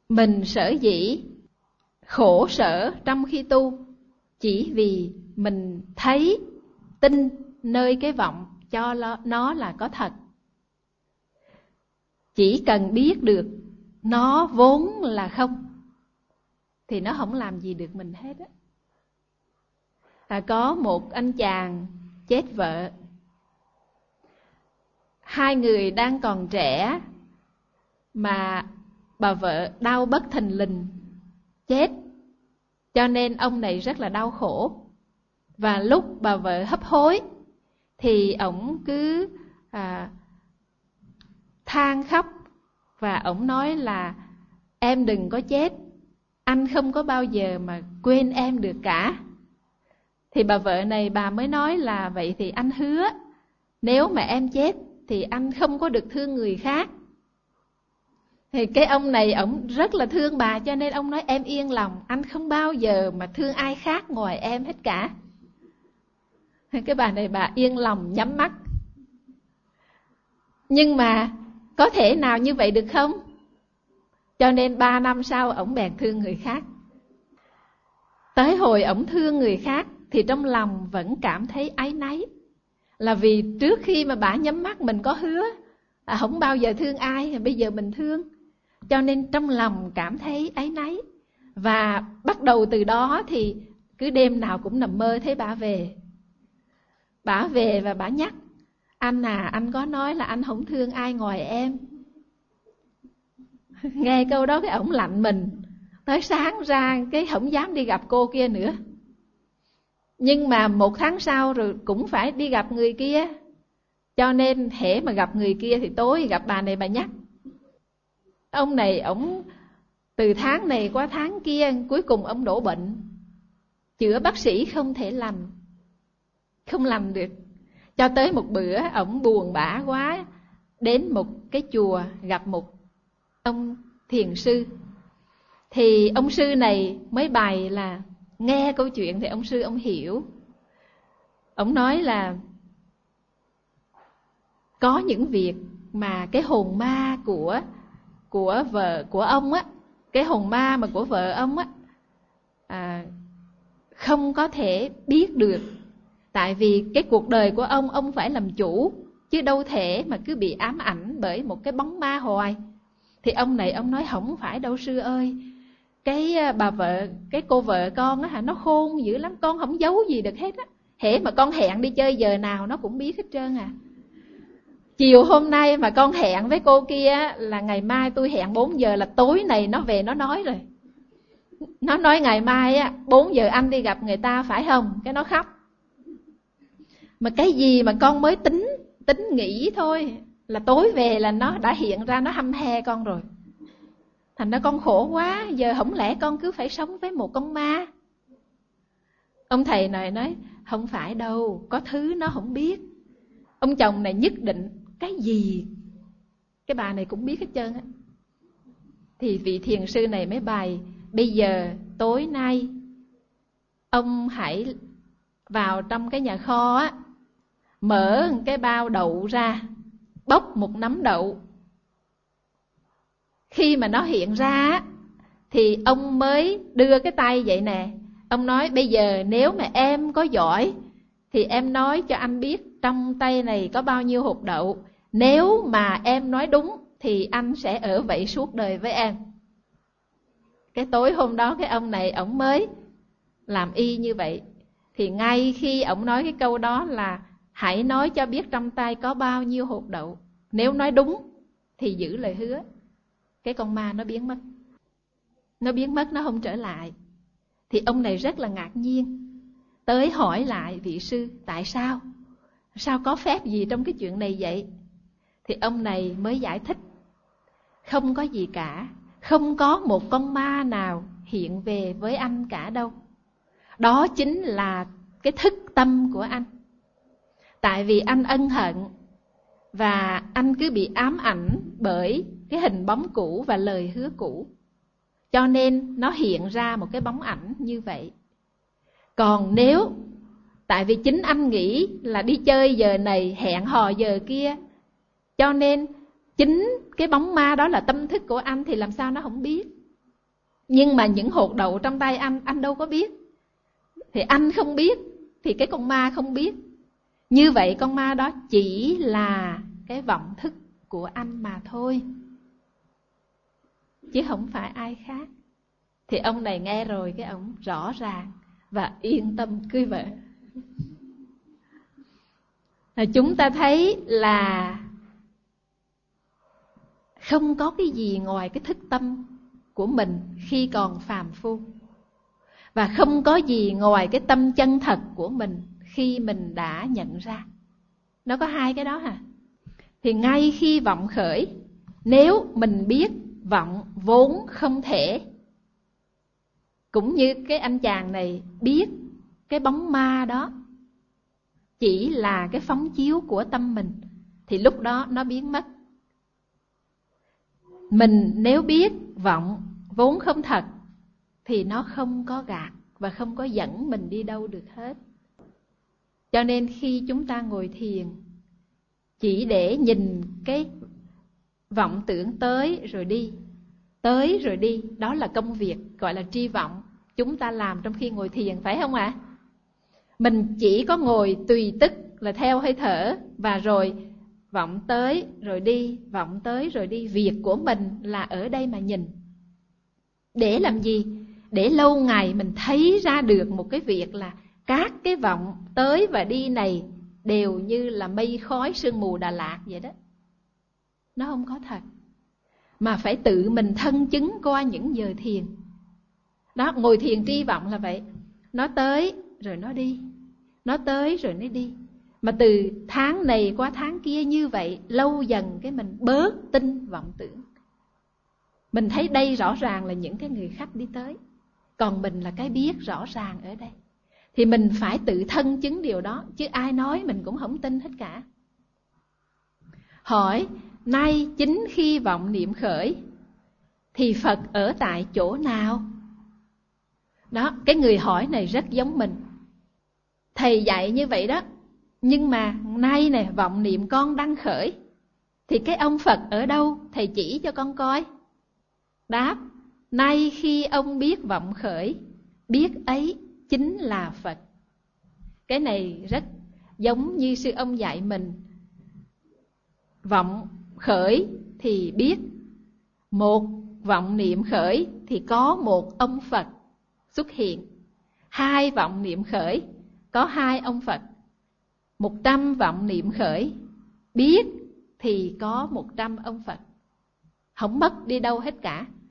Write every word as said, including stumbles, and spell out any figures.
mình sở dĩ khổ sở trong khi tu chỉ vì mình thấy, tin nơi cái vọng cho nó là có thật. Chỉ cần biết được nó vốn là không thì nó không làm gì được mình hết á. À, có một anh chàng chết vợ. Hai người đang còn trẻ mà bà vợ đau bất thình lình chết, cho nên ông này rất là đau khổ. Và lúc bà vợ hấp hối thì ổng cứ à, than khóc, và ổng nói là em đừng có chết, anh không có bao giờ mà quên em được cả. Thì bà vợ này bà mới nói là vậy thì anh hứa nếu mà em chết thì anh không có được thương người khác. Thì cái ông này ổng rất là thương bà, cho nên ông nói em yên lòng, anh không bao giờ mà thương ai khác ngoài em hết cả. Cái bà này bà yên lòng nhắm mắt. Nhưng mà có thể nào như vậy được không? Cho nên ba năm sau ổng bèn thương người khác. Tới hồi ổng thương người khác thì trong lòng vẫn cảm thấy áy náy, là vì trước khi mà bà nhắm mắt mình có hứa à, không bao giờ thương ai, bây giờ mình thương, cho nên trong lòng cảm thấy áy náy. Và bắt đầu từ đó thì cứ đêm nào cũng nằm mơ thấy bà về. Bà về và bà nhắc: anh à, anh có nói là anh không thương ai ngoài em. Nghe câu đó cái ổng lạnh mình, tới sáng ra cái không dám đi gặp cô kia nữa. Nhưng mà một tháng sau rồi cũng phải đi gặp người kia, cho nên hễ mà gặp người kia thì tối gặp bà này bà nhắc. Ông này ổng từ tháng này qua tháng kia, cuối cùng ông đổ bệnh, chữa bác sĩ không thể lành, không lành được. Cho tới một bữa ổng buồn bã quá, đến một cái chùa gặp một ông thiền sư. Thì ông sư này mới bày là nghe câu chuyện thì ông sư ông hiểu. Ông nói là có những việc mà cái hồn ma của của vợ của ông á, cái hồn ma mà của vợ ông á à, không có thể biết được. Tại vì cái cuộc đời của ông, ông phải làm chủ, chứ đâu thể mà cứ bị ám ảnh bởi một cái bóng ma hoài. Thì ông này ông nói không phải đâu sư ơi, cái bà vợ, cái cô vợ con á hả, nó khôn dữ lắm, con không giấu gì được hết á. Hễ mà con hẹn đi chơi giờ nào nó cũng biết hết trơn à. Chiều hôm nay mà con hẹn với cô kia là ngày mai tôi hẹn bốn giờ, là tối này nó về nó nói rồi. Nó nói ngày mai á bốn giờ anh đi gặp người ta phải không? Cái nó khóc. Mà cái gì mà con mới tính tính nghĩ thôi là tối về là nó đã hiện ra, nó hăm he con rồi. Thành ra con khổ quá, giờ không lẽ con cứ phải sống với một con ma? Ông thầy này nói không phải đâu, có thứ nó không biết. Ông chồng này nhất định cái gì cái bà này cũng biết hết trơn á. Thì vị thiền sư này mới bày: bây giờ tối nay ông hãy vào trong cái nhà kho á, mở cái bao đậu ra, bóc một nắm đậu. Khi mà nó hiện ra thì ông mới đưa cái tay vậy nè. Ông nói bây giờ nếu mà em có giỏi thì em nói cho anh biết trong tay này có bao nhiêu hột đậu. Nếu mà em nói đúng thì anh sẽ ở vậy suốt đời với em. Cái tối hôm đó cái ông này ổng mới làm y như vậy. Thì ngay khi ổng nói cái câu đó là hãy nói cho biết trong tay có bao nhiêu hột đậu, nếu nói đúng thì giữ lời hứa. Cái con ma nó biến mất. Nó biến mất, nó không trở lại. Thì ông này rất là ngạc nhiên, tới hỏi lại vị sư tại sao? Sao có phép gì trong cái chuyện này vậy? Thì ông này mới giải thích: không có gì cả, không có một con ma nào hiện về với anh cả đâu. Đó chính là cái thức tâm của anh. Tại vì anh ân hận và anh cứ bị ám ảnh bởi cái hình bóng cũ và lời hứa cũ, cho nên nó hiện ra một cái bóng ảnh như vậy. Còn nếu tại vì chính anh nghĩ là đi chơi giờ này, hẹn hò giờ kia, cho nên chính cái bóng ma đó là tâm thức của anh, thì làm sao nó không biết. Nhưng mà những hột đậu trong tay anh, anh đâu có biết. Thì anh không biết, thì cái con ma không biết. Như vậy con ma đó chỉ là cái vọng thức của anh mà thôi, chứ không phải ai khác. Thì ông này nghe rồi cái ông rõ ràng và yên tâm cưới vợ. Chúng ta thấy là không có cái gì ngoài cái thức tâm của mình khi còn phàm phu, và không có gì ngoài cái tâm chân thật của mình khi mình đã nhận ra. Nó có hai cái đó hả? Thì ngay khi vọng khởi, nếu mình biết vọng vốn không thể, cũng như cái anh chàng này biết cái bóng ma đó chỉ là cái phóng chiếu của tâm mình, thì lúc đó nó biến mất. Mình nếu biết vọng vốn không thật thì nó không có gạt và không có dẫn mình đi đâu được hết. Cho nên khi chúng ta ngồi thiền chỉ để nhìn cái vọng tưởng tới rồi đi, tới rồi đi, đó là công việc gọi là tri vọng chúng ta làm trong khi ngồi thiền, phải không ạ? À? Mình chỉ có ngồi tùy tức là theo hơi thở, và rồi vọng tới rồi đi, vọng tới rồi đi. Việc của mình là ở đây mà nhìn. Để làm gì? Để lâu ngày mình thấy ra được một cái việc là các cái vọng tới và đi này đều như là mây khói sương mù Đà Lạt vậy đó. Nó không có thật, mà phải tự mình thân chứng qua những giờ thiền. Đó, ngồi thiền tri vọng là vậy. Nó tới rồi nó đi, nó tới rồi nó đi. Mà từ tháng này qua tháng kia như vậy, lâu dần cái mình bớt tin vọng tưởng. Mình thấy đây rõ ràng là những cái người khách đi tới, còn mình là cái biết rõ ràng ở đây. Thì mình phải tự thân chứng điều đó, chứ ai nói mình cũng không tin hết cả. Hỏi, nay chính khi vọng niệm khởi thì Phật ở tại chỗ nào? Đó, cái người hỏi này rất giống mình. Thầy dạy như vậy đó, nhưng mà nay nè vọng niệm con đang khởi, thì cái ông Phật ở đâu? Thầy chỉ cho con coi. Đáp, nay khi ông biết vọng khởi, biết ấy chính là Phật. Cái này rất giống như sư ông dạy mình. Vọng khởi thì biết, một vọng niệm khởi thì có một ông Phật xuất hiện. Hai vọng niệm khởi có hai ông Phật. Một trăm vọng niệm khởi biết thì có một trăm ông Phật. Không mất đi đâu hết cả.